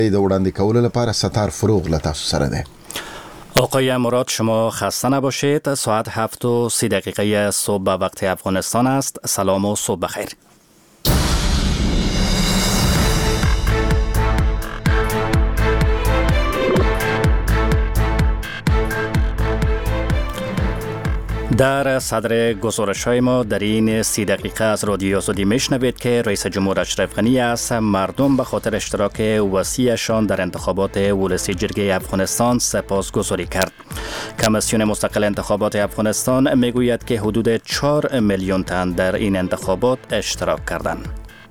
د وړاندې کولو لپاره ستار فروغ له تاسو سره دی. آقای مراد شما خسته نباشید. ساعت 7:30 صبح به وقت افغانستان است. سلام و صبح بخیر. در صدر گزارش‌های ما در این 30 دقیقه از رادیو آزادی میشنوید که رئیس جمهور اشرف غنی از مردم به خاطر اشتراک وسیعشان در انتخابات ولسی جرگه افغانستان سپاسگزاری کرد. کمیسیون مستقل انتخابات افغانستان میگوید که حدود 4 میلیون تن در این انتخابات اشتراک کردند.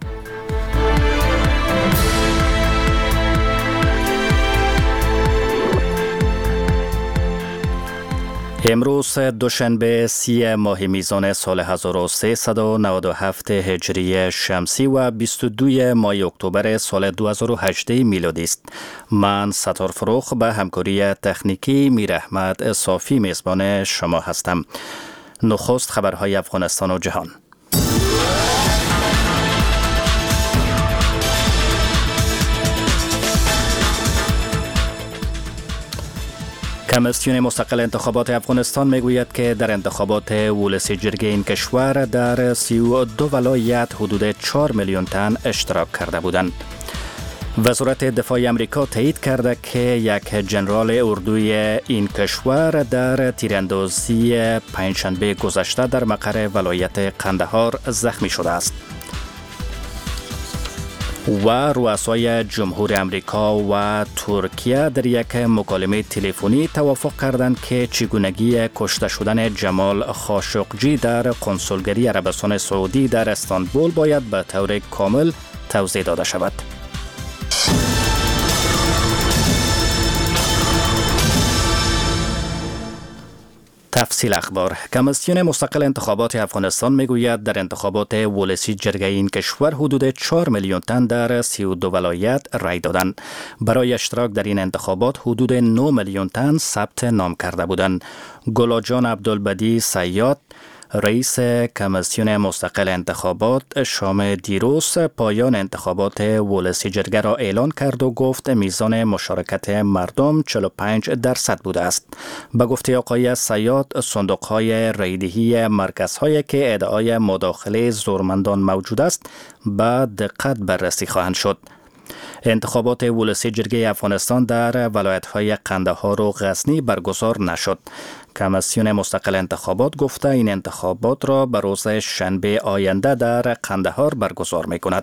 امروز دوشنبه 30 ماه میزان سال 1397 هجری شمسی و 22 ماه اکتبر سال 2018 میلادی است. من ستار فروغ به همکاری تکنیکی میر احمد صافی میزبان شما هستم. نخست خبرهای افغانستان و جهان. کمیسیون مستقل انتخابات افغانستان میگوید که در انتخابات ولسی جرگه این کشور در 32 ولایت حدود 4 میلیون تن اشتراک کرده بودند. وزارت دفاع امریکا تایید کرده که یک ژنرال اردوی این کشور در تیراندازی پنجشنبه گذشته در مقر ولایت قندهار زخمی شده است. و رؤسای جمهور امریکا و ترکیه در یک مکالمه تلفنی توافق کردند که چگونگی کشته شدن جمال خاشقجی در کنسولگری عربستان سعودی در استانبول باید به طور کامل توضیح داده شود. تفصیل اخبار. کمیسیون مستقل انتخابات افغانستان میگوید در انتخابات ولسی جرگه این کشور حدود 4 میلیون تن در 32 ولایت رای دادند. برای اشتراک در این انتخابات حدود 9 میلیون تن ثبت نام کرده بودند. گلاجان عبدالبدی صیاد رئیس کمیسیون مستقل انتخابات شام دیروز پایان انتخابات ولسی جرگه را اعلان کرد و گفت میزان مشارکت مردم 45% بوده است. به گفته آقای صیاد صندوق‌های رایدهی مرکزهایی که ادعای مداخله زورمندان موجود است به دقت بررسی خواهند شد. انتخابات ولسی جرگه افغانستان در ولایت‌های قندهار و غزنی برگزار نشد. کمیسیون مستقل انتخابات گفته این انتخابات را به روز شنبه آینده در قندهار برگزار می‌کند.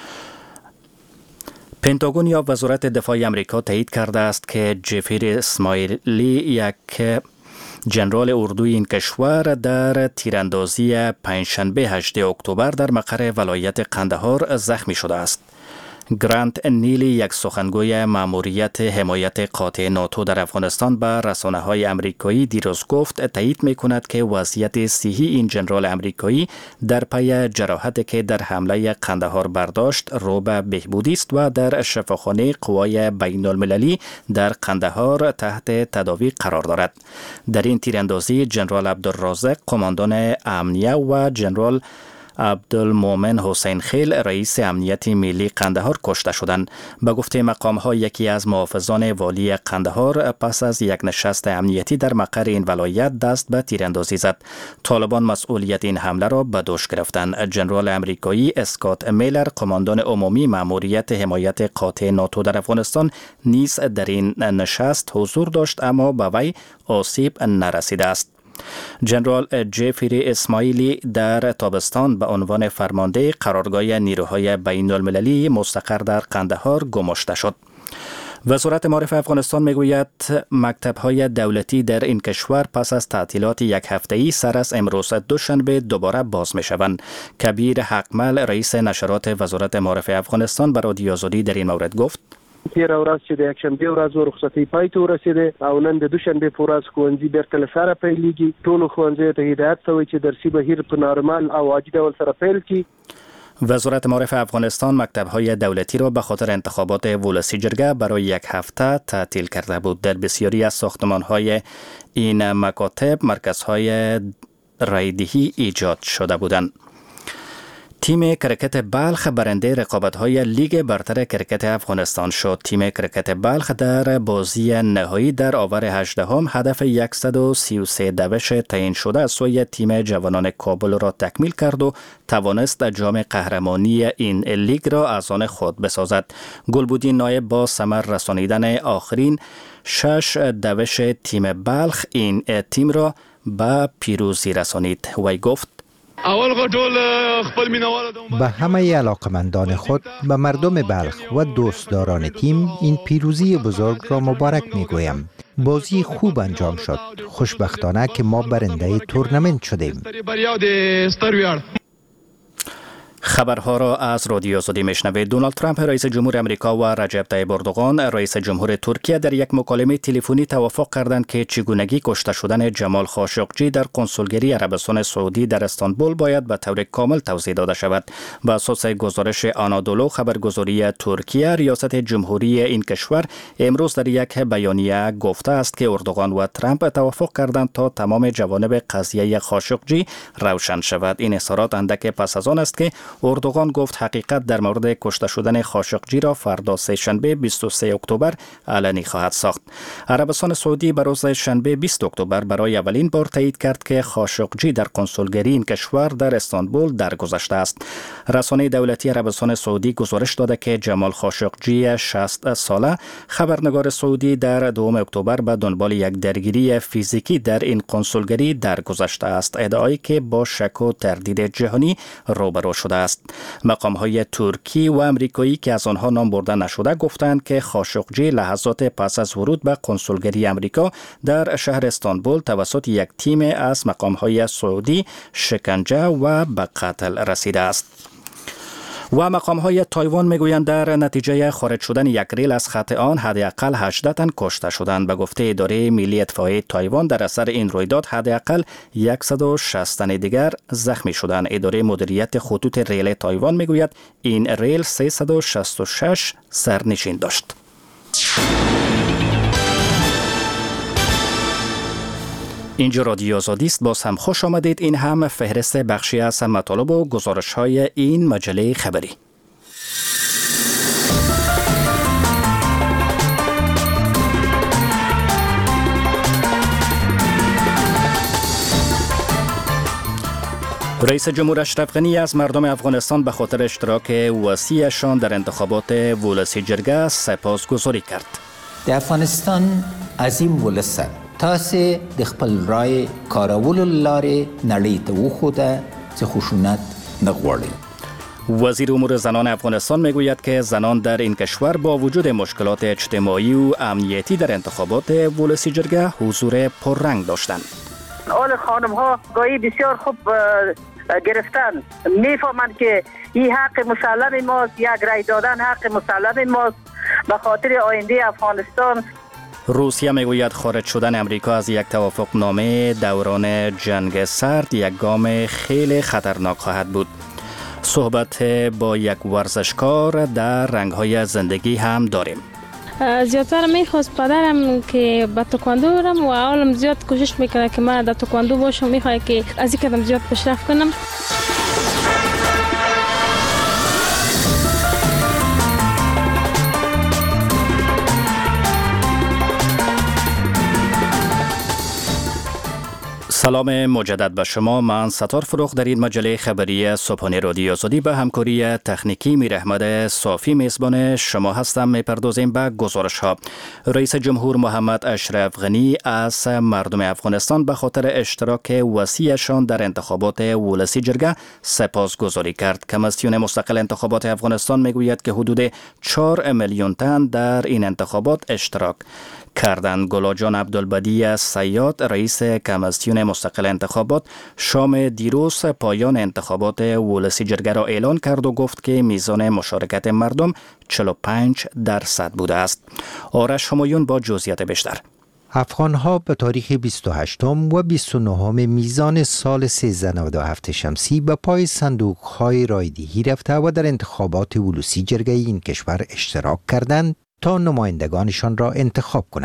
پنتاگون یا وزارت دفاع امریکا تایید کرده است که جفری اسماعیلی یک ژنرال اردوی این کشور در تیراندازی پنجشنبه 18 اکتبر در مقر ولایت قندهار زخمی شده است. گرانت نیلی یک سخنگوی ماموریت حمایت قاطع ناتو در افغانستان به رسانه‌های آمریکایی دیروز گفت تایید می‌کند که وضعیت صحی این ژنرال آمریکایی در پی جراحتی که در حمله قندهار برداشت رو به بهبودی است و در شفاخانه قوای بین‌المللی در قندهار تحت تداوی قرار دارد. در این تیراندازی ژنرال عبدالرازق قماندان امنیه و ژنرال عبدالمومن حسین خیل رئیس امنیت ملی قندهار کشته شدند. به گفته مقام‌ها یکی از محافظان والی قندهار پس از یک نشست امنیتی در مقر این ولایت دست به تیراندازی زد. طالبان مسئولیت این حمله را به دوش گرفتند. ژنرال آمریکایی اسکات میلر قماندان عمومی ماموریت حمایت قاطع ناتو در افغانستان نیز در این نشست حضور داشت اما به وی آسیب نرسیده است. ژنرال جفری اسماعیلی در تابستان به عنوان فرمانده قرارگاه نیروهای بین المللی مستقر در قندهار گماشته شد. وزارت معارف افغانستان میگوید مکتب‌های دولتی در این کشور پس از تعطیلات یک هفته‌ای سر از امروز دوشنبه دوباره باز می‌شوند. کبیر حقمل رئیس نشرات وزارت معارف افغانستان به رادیو آزادی در این مورد گفت: تیر ورځ چې د یکشنبه ورځ رخصتي پای ته ورسېده او نن د دوشنبه په ورځ ښوونځي بیرته له سره پیلېږي. ټولو ښوونځیو ته هدایت شوی چې درسي بهیر په نارمال او عادي ډول سره پیل کړي. وزارت معارف افغانستان مکتب‌های دولتی را به خاطر انتخابات ولسی جرگه برای یک هفته تعطیل کرده بود. در بسیاری از ساختمان‌های این مکاتب مرکزهای رایدهی ایجاد شده بودند. تیم کرکت بلخ برنده رقابت‌های لیگ برتر کرکت افغانستان شد. تیم کرکت بلخ در بازی نهایی در آور 18 هدف 133 دوش تعیین شده از سوی تیم جوانان کابل را تکمیل کرد و توانست جام قهرمانی این لیگ را از آن خود بسازد. گلبودین نایب با ثمر رسانیدن آخرین 6 دوش تیم بلخ این تیم را به پیروزی رسانید. وی گفت: به همه علاقمندان خود، به مردم بلخ و دوستداران تیم این پیروزی بزرگ را مبارک می گویم. بازی خوب انجام شد. خوشبختانه که ما برنده تورنمنت شدیم. خبرها را از رادیو آزادی میشنوید. دونالد ترامپ رئیس جمهور امریکا و رجب طیب اردوغان رئیس جمهور ترکیه در یک مکالمه تلفنی توافق کردند که چگونگی کشته شدن جمال خاشقجی در کنسولگری عربستان سعودی در استانبول باید به طور کامل توضیح داده شود. بر اساس گزارش آنادولو خبرگزاری ترکیه، ریاست جمهوری این کشور امروز در یک بیانیه گفته است که اردوغان و ترامپ توافق کردند تا تمام جوانب قضیه خاشقجی روشن شود. این اظهارات اندک پس از آن است که اردوغان گفت حقیقت در مورد کشته شدن خاشقجی را فردا سه‌شنبه 23 اکتبر علنی خواهد ساخت. عربستان سعودی بر روز شنبه 20 اکتبر برای اولین بار تایید کرد که خاشقجی در کنسولگری این کشور در استانبول درگذشته است. رسانه دولتی عربستان سعودی گزارش داده که جمال خاشقجی 60 ساله خبرنگار سعودی در 2 اکتبر به دنبال یک درگیری فیزیکی در این کنسولگری درگذشته است. ادعایی که با شک و تردید جهانی روبرو شده است. مقام‌های ترکی و امریکایی که از آنها نام برده نشده گفتند که خاشقجی لحظات پس از ورود به کنسولگری امریکا در شهر استانبول توسط یک تیم از مقام‌های سعودی شکنجه و به قتل رسیده است. و مقام‌های تایوان میگویند در نتیجه خارج شدن یک ریل از خط آن حداقل 18 تن کشته شدند. به گفته اداره ملی اطفائیه تایوان در اثر این رویداد حداقل 160 تن دیگر زخمی شدند. اداره مدیریت خطوط ریل تایوان میگوید این ریل 366 سرنشین داشت. اینجا رادیو آزادی است. باز هم خوش آمدید. این هم فهرست بخشی از مطالب و گزارش‌های این مجله خبری. رئیس جمهور اشرف غنی از مردم افغانستان به خاطر اشتراک وسیعشان در انتخابات ولسی جرګه سپاسگزاری کرد. د افغانستان عظیم ولس تاسې د خپل رای کارولو لارې نړۍ ته وښوده چې خشونت نه غواړي. وزیر امور زنان افغانستان میگوید که زنان در این کشور با وجود مشکلات اجتماعی و امنیتی در انتخابات ولسی جرګه حضور پررنگ داشتند. آل خانم ها گاهی بسیار خوب گرفتن، میفهمند که این حق مسلم ماست، یک رای دادن حق مسلم ماست به خاطر آینده افغانستان. روسیه میگوید خارج شدن امریکا از یک توافقنامه دوران جنگ سرد یک گام خیلی خطرناک خواهد بود. صحبت با یک ورزشکار در رنگ‌های زندگی هم داریم. زیادتر میخواست پدرم که به تکواندو برم و اولم زیاد کوشش میکنه که من در تکواندو باشم، میخواد که از این قدم زیاد پیشرفت کنم. سلام مجدد به شما. من ستار فروغ در این مجله خبری صبحانه رادیو آزادی به همکاری تکنیکی میر احمد صافی میزبان شما هستم. میپردازیم به گزارش ها. رئیس جمهور محمد اشرف غنی از مردم افغانستان به خاطر اشتراک وسیعشان در انتخابات ولسی جرګه سپاسگزاری کرد. کمیسیون مستقل انتخابات افغانستان میگوید که حدود 4 میلیون تن در این انتخابات اشتراک کردند. گلاجان عبدالبدی صیاد رئیس کمیسیون مستقل انتخابات شام دیروز پایان انتخابات ولسی جرګه را اعلان کرد و گفت که میزان مشارکت مردم 45% بوده است. آرش همایون با جزئیات بیشتر. افغان‌ها به تاریخ 28 و 29 میزان سال 1397 شمسی به پای صندوق‌های رایدهی رفته و در انتخابات ولسی جرګه این کشور اشتراک کردند تا نمایندگانشان را انتخاب کنند.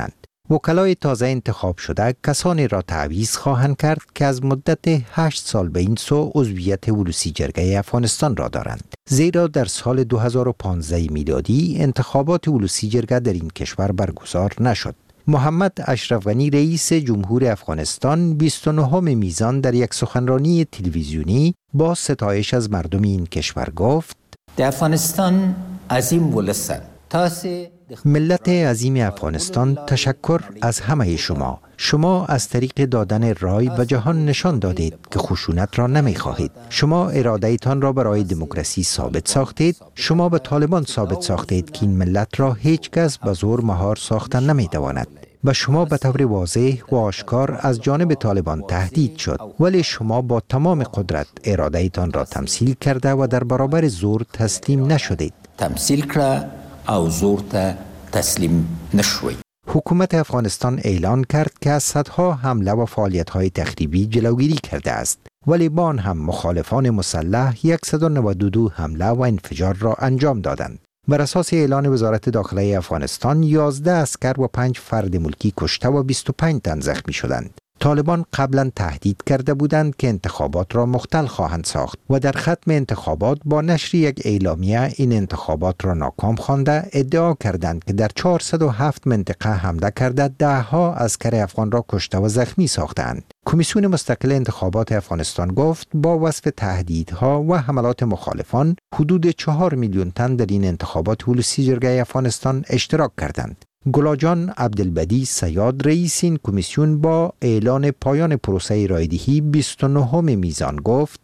وکلای تازه انتخاب شده کسانی را تعویض خواهند کرد که از مدت 8 سال به این سو عضویت ولوسی جرگه افغانستان را دارند. زیرا در سال 2015 میلادی انتخابات ولوسی جرگه در این کشور برگزار نشد. محمد اشرف غنی رئیس جمهور افغانستان 29 میزان در یک سخنرانی تلویزیونی با ستایش از مردم این کشور گفت: در افغانستان عظیم ولسن ملت عظیم افغانستان، تشکر از همه شما. شما از طریق دادن رای به جهان نشان دادید که خشونت را نمی خواهید. شما اراده‌تان را برای دموکراسی ثابت ساختید. شما به طالبان ثابت ساختید که این ملت را هیچ کس به زور مهار ساختن نمی تواند. و شما به طور واضح و آشکار از جانب طالبان تهدید شد، ولی شما با تمام قدرت اراده‌تان را تمثیل کرده و در برابر زور تسلیم نشدید. تمثیل کرده او زور ته تسلیم نشوید. حکومت افغانستان اعلان کرد که از صدها حمله و فعالیت‌های تخریبی جلوگیری کرده است، ولی با آن هم مخالفان مسلح 192 حمله و انفجار را انجام دادند. بر اساس اعلان وزارت داخله افغانستان 11 عسکر و 5 فرد ملکی کشته و 25 تن زخمی شدند. طالبان قبلا تهدید کرده بودند که انتخابات را مختل خواهند ساخت و در ختم انتخابات با نشر یک اعلامیه این انتخابات را ناکام خوانده ادعا کردند که در 407 منطقه حمله کرده 10 ها عسکر افغان را کشته و زخمی ساختند. کمیسیون مستقل انتخابات افغانستان گفت با وصف تهدیدها و حملات مخالفان حدود 4 میلیون تن در این انتخابات ولوسی جرگه افغانستان اشتراک کردند. گلاجان عبدالبدی صیاد رئیس این کمیسیون با اعلان پایان پروسه رایدهی 29 میزان گفت: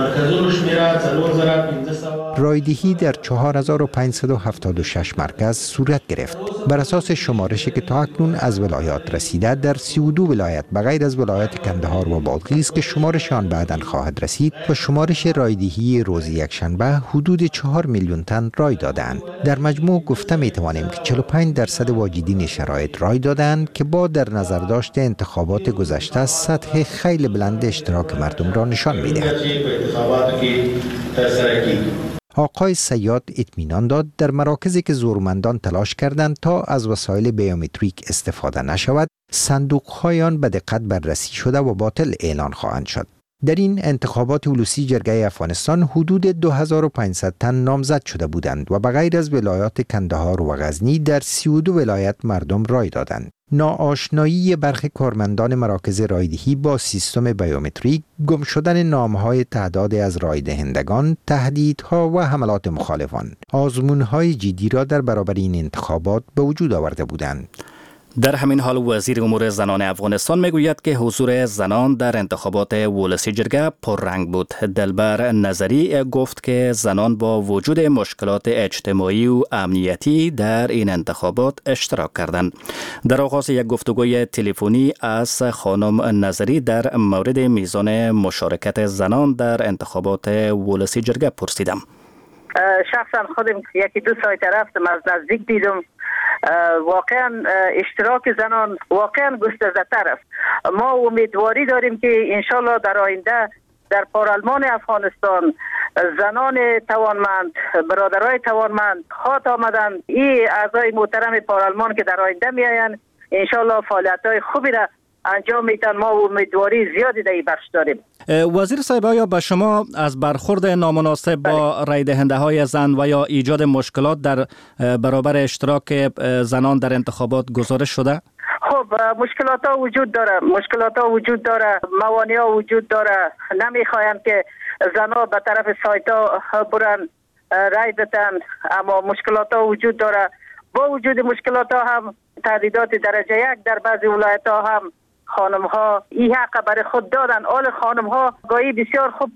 رایدهی در 4576 مرکز صورت گرفت. بر اساس شمارشی که تا اکنون از ولایات رسیده در 32 ولایت بغیر از ولایت کندهار و بادغیس که شمارش آن بعداً خواهد رسید و شمارش رایدهی روز یکشنبه حدود 4 میلیون تن رای دادند. در مجموع گفته می توانیم که 45% واجدین شرایط رای دادند که با در نظر داشت انتخابات گذشته سطح خیلی بلند اشتراک مردم را نشان می دهد. آقای صیاد اطمینان داد در مراکزی که زورمندان تلاش کردند تا از وسایل بیومتریک استفاده نشود، صندوق‌های آن به دقت بررسی شده و باطل اعلان خواهند شد. در این انتخابات ولوسی جرگه افغانستان حدود 2500 تن نامزد شده بودند و بغیر از ولایات کندهار و غزنی در 32 ولایت مردم رای دادند. ناآشنایی برخی کارمندان مراکز رایدهی با سیستم بیومتریک، گم شدن نام‌های تعداد از رایدهندگان، تهدیدها و حملات مخالفان، آزمون‌های جدی را در برابر این انتخابات به وجود آورده بودند. در همین حال وزیر امور زنان افغانستان میگوید که حضور زنان در انتخابات ولوسی جرگه پررنگ بود. دلبر نظری گفت که زنان با وجود مشکلات اجتماعی و امنیتی در این انتخابات اشتراک کردند. در آغاز یک گفتگوی تلفنی از خانم نظری در مورد میزان مشارکت زنان در انتخابات ولوسی جرگه پرسیدم. شخصا خودم یکی دو سایت رفتم، از نزدیک دیدم. واقعا اشتراک زنان واقعا گسترده‌تر است. ما امیدواری داریم که انشالله در آینده در پارلمان افغانستان زنان توانمند، برادرای توانمند خواهد آمدن. این اعضای محترم پارلمان که در آینده میآیند انشالله فعالیت‌های خوبی را انجام میتن. ما امیدواری زیادی در این بخش داریم. وزیر صاحب، آیا به شما از برخورد نامناسب با رای دهنده های زن و یا ایجاد مشکلات در برابر اشتراک زنان در انتخابات گزارش شده؟ خب مشکلات ها وجود داره، موانع ها وجود داره. نمیخوایم که زنها به طرف سایت ها برن رای بدن، اما مشکلات ها وجود داره. با وجود مشکلات ها هم تهدیدات درجه 1 در بعضی ولایت ها هم خانم ها این حق برای خود دادن. آل خانم ها گاهی بسیار خوب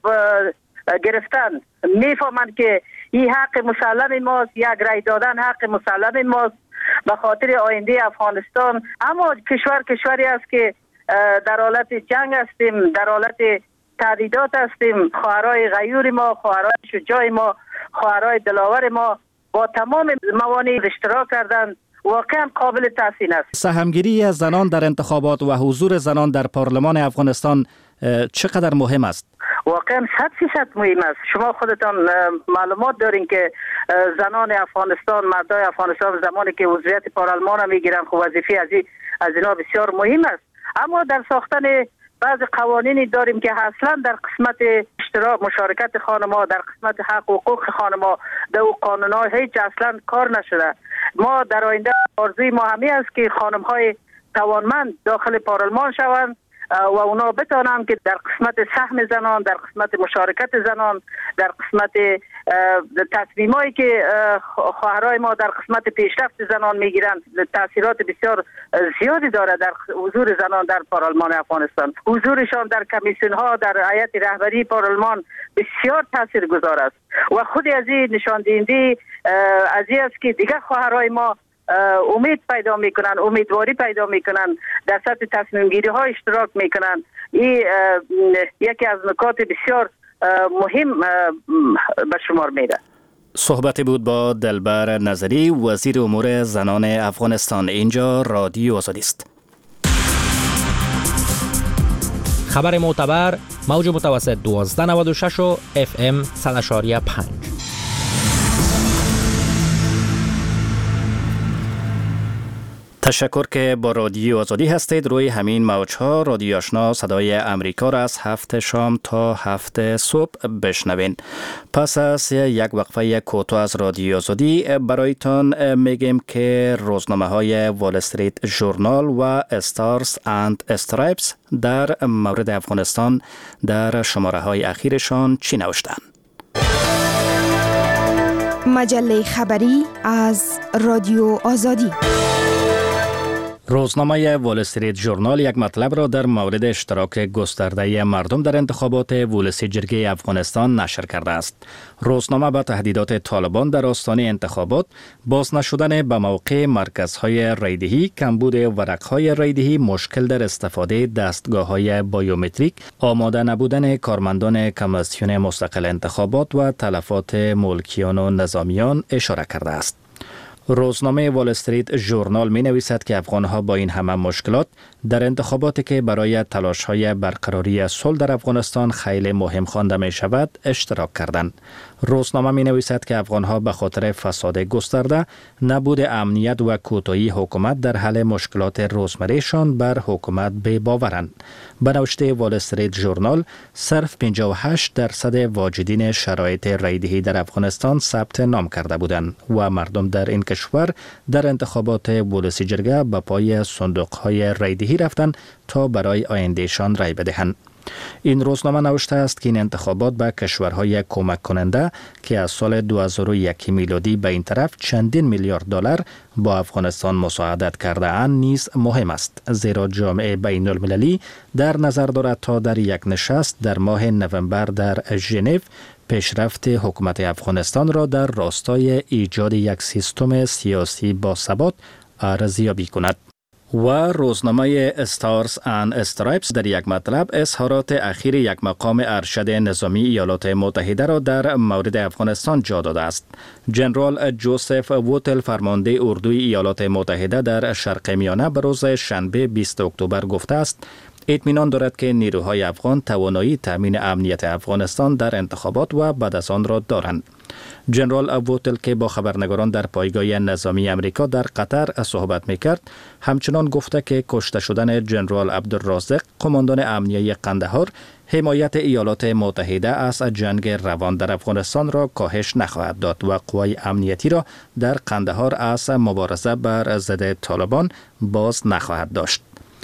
گرفتن، میفهمند که این حق مسلم ماست، یک رای دادن حق مسلم ماست به خاطر آینده افغانستان. اما کشوری است که در حالت جنگ هستیم، در حالت تهدیدات هستیم. خواهرای غیور ما، خواهرای شجاع ما، خواهرای دلاور ما با تمام موانع اشتراک کردند. واقعا قابل تحسین است. سهمگیری زنان در انتخابات و حضور زنان در پارلمان افغانستان چقدر مهم است؟ واقعا 100% مهم است. شما خودتان معلومات دارین که زنان افغانستان، مردای افغانستان زمانی که عضویت پارلمان میگیرن خب وظیفه از اینا بسیار مهم است. اما در ساختن بعض قوانینی داریم که اصلا در قسمت اشتراک مشارکت خانم‌ها، در قسمت حق و حقوق خانم‌ها در قانون‌ها هیچ اصلا کار نشده. ما در آینده آرزوی ما همین است که خانم‌های توانمند داخل پارلمان شوند و اونا بتونن که در قسمت سهم زنان، در قسمت مشارکت زنان، در قسمت تصمیمایی که خواهرای ما در قسمت پیشرفت زنان میگیرن تاثیرات بسیار زیادی داره در حضور زنان در پارلمان افغانستان. حضورشان در کمیسیون ها، در هیئت رهبری پارلمان بسیار تاثیرگذار است و خود از این نشان دهنده از این است که دیگه خواهرای ما امید پیدا میکنن، امیدواری پیدا میکنن، در سطح تصمیم گیری ها اشتراک میکنن. این یکی از نکات بسیار مهم به شمار میره. صحبتی بود با دلبر نظری، وزیر امور زنان افغانستان. اینجا رادیو آزادی است. خبر معتبر، موج متوسط 1296 و FM 100.5. تشکر که با رادیو آزادی هستید. روی همین موج‌ها رادیو آشنا صدای امریکا را از 7 شام تا 7 صبح بشنوین. پس از یک وقفه کوتاه از رادیو آزادی برایتان میگیم که روزنامه‌های وال استریت ژورنال و استارز اند استرایپس در مورد افغانستان در شماره‌های اخیرشان چی نوشتند. مجله خبری از رادیو آزادی. روزنامه وال استریت ژورنال یک مطلب را در مورد اشتراک گسترده مردم در انتخابات ولسی جرگه افغانستان نشر کرده است. روزنامه با تهدیدات طالبان در آستانه انتخابات، باز نشدن به موقع مرکزهای رایدهی، کمبود ورقهای رایدهی، مشکل در استفاده دستگاه‌های بایومتریک، آماده نبودن کارمندان کمیسیون مستقل انتخابات و تلفات ملکیان و نظامیان اشاره کرده است. روزنامه وال استریت ژورنال می نویسد که افغانها با این همه مشکلات در انتخاباتی که برای تلاش‌های برقراری صلح در افغانستان خیلی مهم خوانده می شود اشتراک کردند. روزنامه می نویسد که افغانها به خاطر فساد گسترده، نبود امنیت و کوتاهی حکومت در حل مشکلات روزمرهشان بر حکومت بی‌باورند. به نوشته وال استریت ژورنال، صرف 58% واجدین شرایط رایدهی در افغانستان ثبت نام کرده بودند و مردم در این کشور در انتخابات ولسی جرگه به پای صندوق‌های رایدهی رفتند تا برای آیندهشان رای بدهند. این روزنامه نوشته است که این انتخابات به کشورهای کمک کننده که از سال 2001 میلادی به این طرف چندین میلیارد دلار با افغانستان مساعدت کرده اند نیز مهم است، زیرا جامعه بین المللی در نظر دارد تا در یک نشست در ماه نوامبر در ژنو پیشرفت حکومت افغانستان را در راستای ایجاد یک سیستم سیاسی با ثبات ارزیابی کند. و روزنامه استارز اند استرایپس در یک مطلب اظهارات اخیر یک مقام ارشد نظامی ایالات متحده را در مورد افغانستان جا داده است. جنرال جوزف ووتل، فرمانده اردوی ایالات متحده در شرق میانه، به روز شنبه 20 اکتبر گفته است اطمینان دارد که نیروهای افغان توانایی تامین امنیت افغانستان در انتخابات و بعد از آن را دارند. جنرال ووتل که با خبرنگاران در پایگاه نظامی امریکا در قطر صحبت میکرد، همچنان گفته که کشته شدن جنرال عبدالرازق، قماندان امنیه قندهار، حمایت ایالات متحده از جنگ روان در افغانستان را کاهش نخواهد داد و قوای امنیتی را در قندهار از مبارزه بر ضد طالبان باز نخواهد داشت.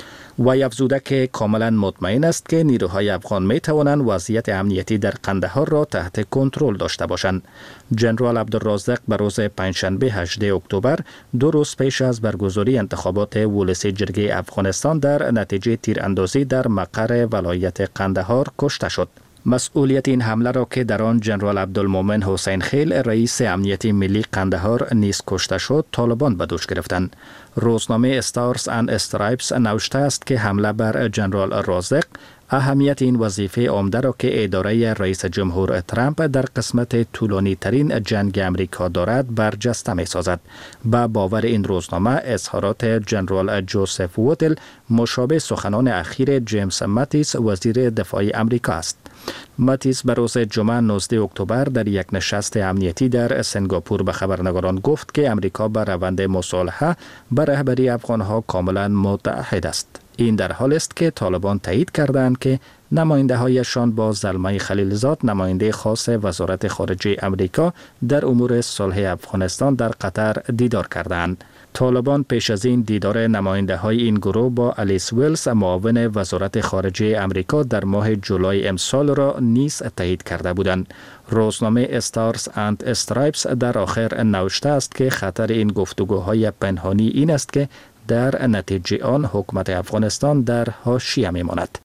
و افزوده که کاملا مطمئن است که نیروهای افغان می توانند وضعیت امنیتی در قندهار را تحت کنترل داشته باشند. جنرال عبدالرازق به روز پنجشنبه 18 اکتبر، 2 روز پیش از برگزاری انتخابات ولسی جرگه افغانستان، در نتیجه تیراندازی در مقر ولایت قندهار کشته شد. مسئولیت این حمله را که در آن جنرال عبدالمومن حسین خیل، رئیس امنیتی ملی قندهار نیز کشته شد، طالبان به دوش گرفتند. روزنامه استارز اند استرایپس نوشته است که حمله بر جنرال رازق اهمیت این وظیفه عمده را که اداره رئیس جمهور ترامپ در قسمت طولانی ترین جنگ امریکا دارد برجسته می سازد. با باور این روزنامه اظهارات جنرال جوزف ووتل مشابه سخنان اخیر جیمز ماتیس وزیر دفاع امریکا است. ماتیس به روز جمعه 19 اکتبر در یک نشست امنیتی در سنگاپور به خبرنگاران گفت که امریکا به روند مصالحه به رهبری افغانها کاملا متحد است. این در حال است که طالبان تایید کردند که نماینده هایشان با زلمه خلیلزاد نماینده خاص وزارت خارجه امریکا در امور صلح افغانستان در قطر دیدار کردند. طالبان پیش از این دیدار نماینده های این گروه با الیس ویلز معاون وزارت خارجه امریکا در ماه جولای امسال را نیز تایید کرده بودند. روزنامه استارز اند استرایپس در آخر نوشته است که خطر این گفتگوهای پنهانی این است که در نتیجه آن حکومت افغانستان در حاشیه میماند.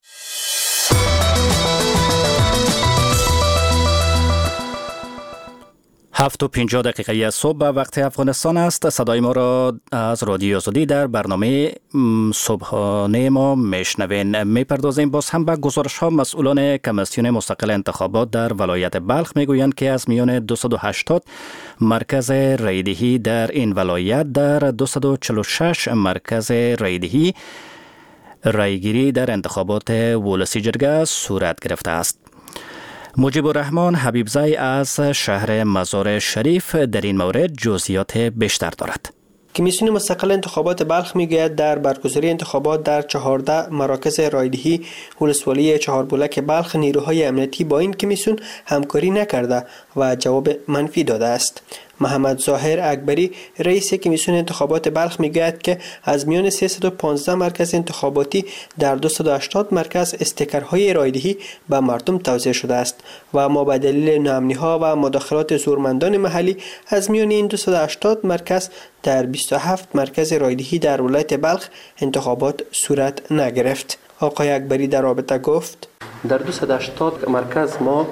7:50 صبح به وقت افغانستان است. صدای ما را از رادیو آزادی در برنامه صبحانه ما میشنوین. میپردازیم باز هم به گزارش ها. مسئولان کمیسیون مستقل انتخابات در ولایت بلخ میگویند که از میان 280 مرکز رایدهی در این ولایت در 246 مرکز رایدهی رایگیری در انتخابات ولسی جرگه صورت گرفته است. مجیب الرحمن حبیبزی از شهر مزار شریف در این مورد جزئیات بیشتر دارد. کمیسیون مستقل انتخابات بلخ میگوید در برگزاری انتخابات در 14 مراکز رایدهی ولسوالی چهاربلک بلخ نیروهای امنیتی با این کمیسیون همکاری نکرده و جواب منفی داده است. محمد ظاهر اکبری رئیس کمیسیون انتخابات بلخ میگوید که از میان 315 مرکز انتخاباتی در 280 مرکز استیکرهای رایدهی به مردم توزیع شده است و ما به دلیل ناامنی‌ها و مداخلات زورمندان محلی از میان این 280 مرکز در 27 مرکز رایدهی در ولایت بلخ انتخابات صورت نگرفت. آقای اکبری در رابطه گفت در 280 مرکز ما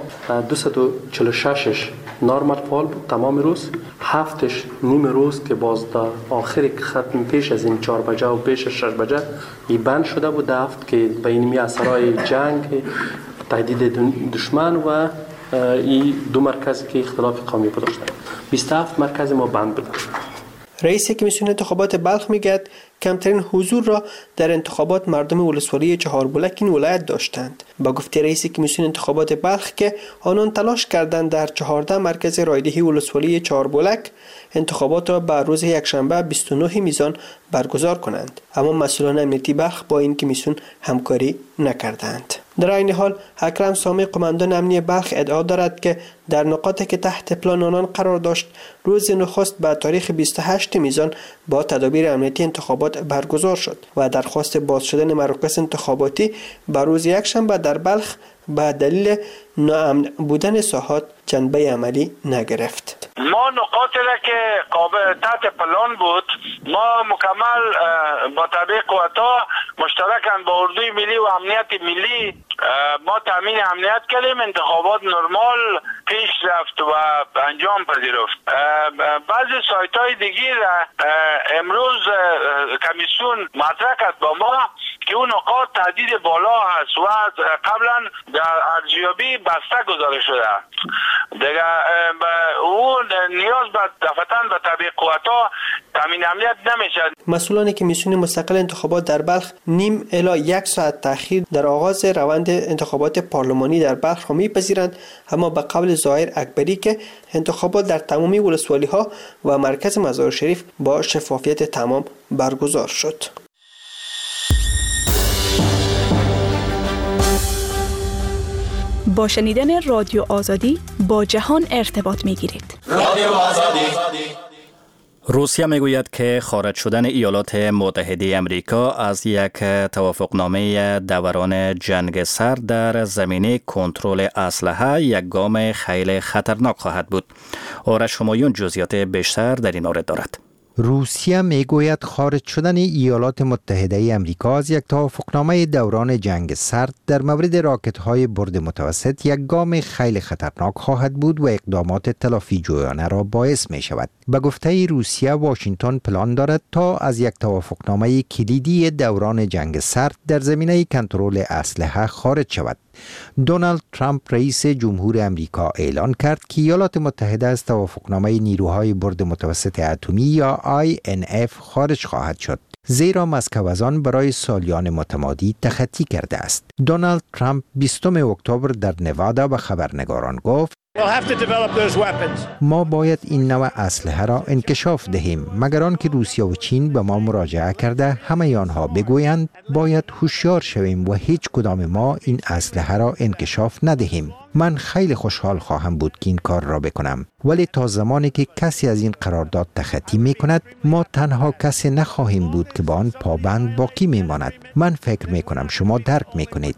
246ش نورمال فال بود تمام روز، 7ش نیم روز که باز در آخر ختم پیش از این 4 بجه و پیش 6 بجه ای بند شده بود. هفت که بین اثرای جنگ، تهدید دشمن و این دو مرکز که اختلاف قومی بود داشتند. 27 مرکز ما بند بود. رئیس کمیسیون انتخابات بلخ میگوید کمترین حضور را در انتخابات مردم ولسوالی چهاربلک این ولایت داشتند. با گفته رئیس کمیسیون انتخابات بلخ که آنان تلاش کردند در 14 مرکز رایدهی ولسوالی چهاربلک انتخابات را بر روز یکشنبه 29 میزان برگزار کنند، اما مسئولان امنیتی بلخ با این کمیسیون همکاری نکردند. در این حال اکرم سامی قماندان امنی بلخ ادعا دارد که در نقاطی که تحت پلان آنان قرار داشت روز نخست به تاریخ 28 میزان با تدابیر امنیتی انتخابات برگزار شد و درخواست باز شدن مراکز انتخاباتی بر روز یکشنبه در بلخ به دلیل ناامن بودن ساحات جنبه عملی نگرفت. ما نقاطی را که قابل تحت پلان بود ما مکمل با تابع قوتا مشترکاً با اردوی ملی و امنیت ملی ما تامین امنیت کردیم. انتخابات نرمال پیش رفت و انجام پذیرفت. بعضی سایت های دیگه امروز کمیسیون مطرح کرد با ما که اون نقاط تهدید بالا هست و قبلا در ارزیابی بسته گذاشته شده. دیگه اون نیاز به دفتن به تابع قوتا تامین امنیت نمیشه. مسئولان کمیسیون مستقل انتخابات در بلخ نیم الی یک ساعت تأخیر در آغاز روند انتخابات پارلمانی در بلخ را میپذیرند، اما به قول ظاهر اکبری که انتخابات در تمامی ولسوالی ها و مرکز مزار شریف با شفافیت تمام برگزار شد. با شنیدن رادیو آزادی با جهان ارتباط میگیرید. رادیو آزادی. روسیه میگوید که خارج شدن ایالات متحده امریکا از یک توافقنامه دوران جنگ سرد در زمینه کنترل اسلحه یک گام خیلی خطرناک خواهد بود. آرش همایون جزئیات بیشتر در این مورد دارد. روسیه میگوید خارج شدن ایالات متحده آمریکا از یک توافقنامه دوران جنگ سرد در مورد راکت‌های برد متوسط یک گام خیلی خطرناک خواهد بود و اقدامات تلافی جویانه را باعث می شود. به گفته روسیه، واشنگتن پلان دارد تا از یک توافقنامه کلیدی دوران جنگ سرد در زمینه کنترل اسلحه خارج شود. دونالد ترامپ رئیس جمهور آمریکا اعلان کرد که ایالات متحده از توافقنامه نیروهای برد متوسط اتمی یا INF خارج خواهد شد، زیرا مسکو از آن برای سالیان متمادی تخطی کرده است. دونالد ترامپ 20 اکتبر در نوادا به خبرنگاران گفت: ما باید این نوع اسلحه را انکشاف دهیم، مگر آنکه روسیه و چین به ما مراجعه کرده همه آنها بگویند باید هوشیار شویم و هیچ کدام ما این اسلحه را انکشاف ندهیم. من خیلی خوشحال خواهم بود که این کار را بکنم، ولی تا زمانی که کسی از این قرارداد تخطی می کند، ما تنها کسی نخواهیم بود که با آن پابند باقی می ماند. من فکر می کنم شما درک می کنید.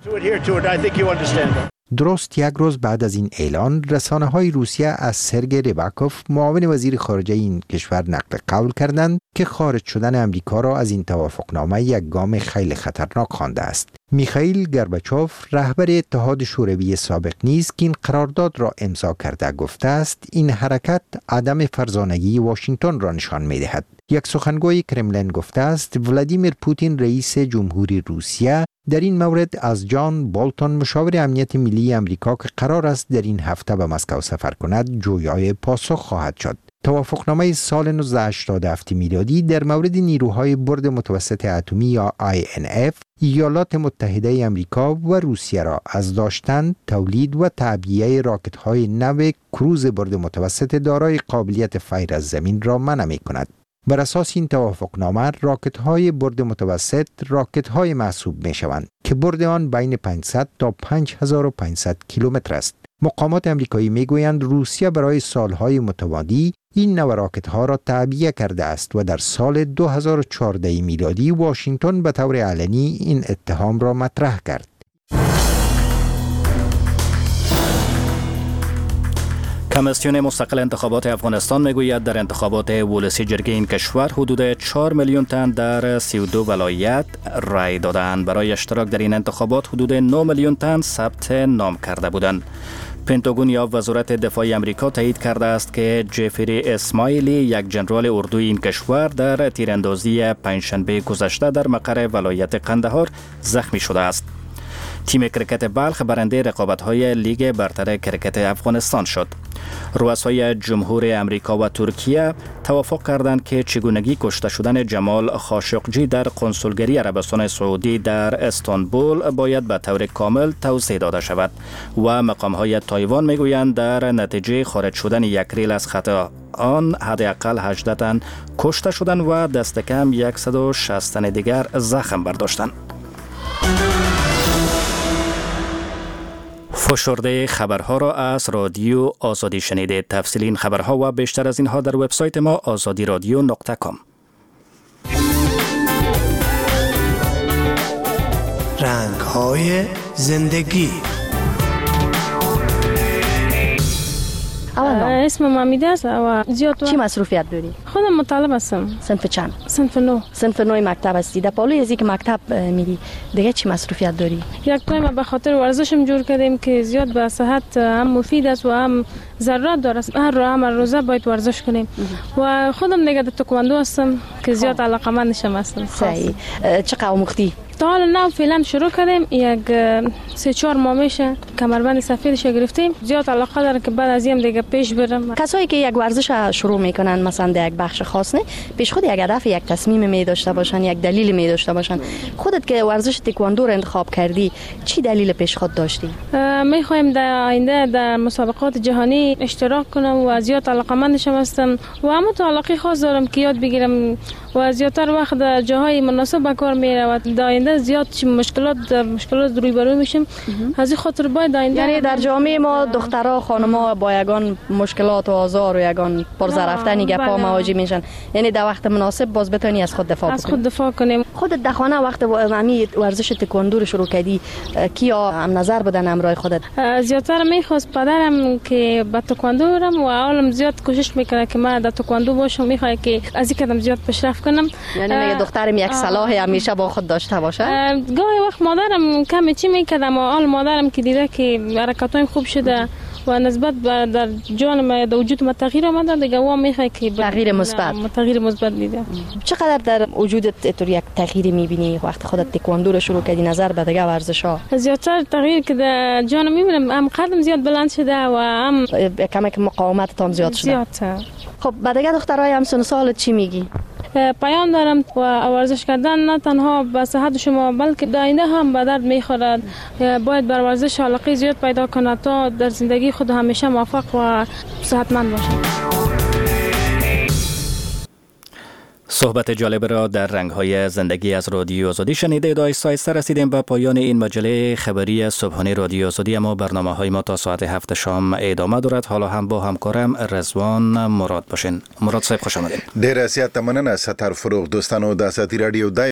درست یک روز بعد از این اعلان، رسانه‌های روسیه از سرگئی ریباکوف، معاون وزیر خارجه این کشور، نقل قول کردند که خارج شدن آمریکا را از این توافقنامه یک گام خیلی خطرناک خوانده است. میخائیل گورباچوف، رهبر اتحاد شوروی سابق نیز که این قرارداد را امضا کرده، گفته است این حرکت عدم فرزانگی واشنگتن را نشان می‌دهد. یک سخنگوی کرملین گفته است ولادیمیر پوتین، رئیس جمهوری روسیه، در این مورد از جان بولتون، مشاور امنیت ملی آمریکا که قرار است در این هفته به مسکو سفر کند، جویای پاسخ خواهد شد. توافقنامه سال 1987 میلادی در مورد نیروهای برد متوسط اتمی یا INF ایالات متحده آمریکا و روسیه را از داشتن، تولید و تعبیه راکت‌های نو کروز برد متوسط دارای قابلیت فیر از زمین را منع می‌کند. بر اساس این توافقنامه، راکت‌های برد متوسط راکت‌های محسوب می‌شوند که برد آن بین 500 تا 5500 کیلومتر است. مقامات آمریکایی میگویند روسیه برای سالهای متمادی این نوع راکت‌ها را تعبیه کرده است و در سال 2014 میلادی واشنگتن به طور علنی این اتهام را مطرح کرد. کمیسیون مستقل انتخابات افغانستان میگوید در انتخابات ولسی جرگه این کشور حدود 4 میلیون تن در 32 ولایت رای دادند. برای اشتراک در این انتخابات حدود 9 میلیون تن ثبت نام کرده بودند. پنتاگون یا وزارت دفاع آمریکا تایید کرده است که جفری اسماعیلی، یک جنرال اردوی این کشور، در تیراندازی پنجشنبه گذشته در مقر ولایت قندهار زخمی شده است. تیم کرکت بلخ برنده رقابت‌های لیگ برتر کرکت افغانستان شد. رؤسای جمهور امریکا و ترکیه توافق کردند که چگونگی کشته شدن جمال خاشقجی در قنسولگری عربستان سعودی در استانبول باید به طور کامل توضیح داده شود و مقام‌های تایوان میگویند در نتیجه خارج شدن یک ریل از خط آن حداقل 18 تن کشته شدند و دست کم 160 تن دیگر زخم برداشتند. فشرده خبرها را از رادیو آزادی شنیدید. تفصیل این خبرها و بیشتر از اینها در وبسایت ما azadiradio.com. رنگ‌های زندگی. اسمم حمیده است و زیاد چی مصروفیت داری؟ خودم مطالب هستم. صنف چند؟ صنف 9. صنف 9 مکتب هستی. در پالوی از اینکه مکتب میری دیگه چی مصروفیت داری؟ یک تایم به خاطر ورزشم جور کردیم که زیاد به صحت هم مفید است و هم ضررات داره. هر روزه باید ورزش کنیم. و خودم دیگه در تکواندو هستم که زیاد علاقه‌مندشم هستم. صحیح. چقدر آموختی؟ تا حالا نه فعلا شروع کردیم، یک 3-4 ماه میشه کمربند سفیدش گرفتیم. زیاد علاقه داره که بعد از این دیگه پیش برم. کسایی که یک ورزش شروع میکنن مثلا در یک بخش خاص نه، پیش خود یک هدف، یک تصمیم می داشته باشن، یک دلیل می داشته باشن. خودت که ورزش تکواندو رو انتخاب کردی، چی دلیل پیش خود داشتی؟ میخوایم در آینده در مسابقات جهانی اشتراک کنم و زیاد علاقه‌مندشم هستم و هم تو علاقه خاص دارم که یاد بگیرم و زیادتر وقت در جاهای مناسب به کار میره و در آینده زیاد مشکلات روبرو میشیم. از این خاطر باید آینده، یعنی در جامعه ما دخترها خانم‌ها با یگان مشکلات و آزار و یگان پرزرفتنی گپا مواجه میشن، یعنی در وقت مناسب باز بتونی از خود دفاع کنیم. خودت در خانه وقت امی ورزش تکواندو رو شروع کردی، کیا هم نظر بدن همراه خودت؟ زیادتر میخواست پدرم که به تکواندو برم و اولم زیاد کوشش میکنه که من در تکواندو باشم، میخواد که از این قدم زیاد پیشرفت کنم. یعنی میگه دخترم یک صلاح همیشه با خود داشته باشه. گاهی وقت مادرم کمی چی میکردم و حال مادرم که دیده که حرکاتایم خوب شده و نسبت در جان در وجود ما تغییر آمده، دیگه او میخواد که تغییر مثبت دیده. چقدر در وجودت تو یک تغییر میبینی وقتی خودت تکواندو رو شروع کردی نظر به دیگه ورزش‌ها؟ زیادتر تغییر که در جان میبینم، هم قدم زیاد بلند شده و هم کمک مقاومتتان زیاد شده. زیادتر. خب به دیگه دخترای هم سن سالت چی میگی؟ پیام دارم و ورزش کردن نه تنها به صحت شما بلکه در آینده هم به درد میخورد. باید بر ورزش علاقه زیاد پیدا کنه تا در زندگی خود همیشه موفق و صحتمند باشد. صحبت جالب را در رنگ‌های زندگی از رادیو آزادی شنیدید. آهسته رسیدیم به پایان این مجله خبری صبحانه رادیو آزادی. اما برنامه‌های ما تا ساعت 7 شام ادامه دارد. حالا هم با همکارم رضوان مراد باشین. مراد صاحب خوش آمدید. ډیر زیات مننه ستار فروغ. دوستانو د اساتی رادیو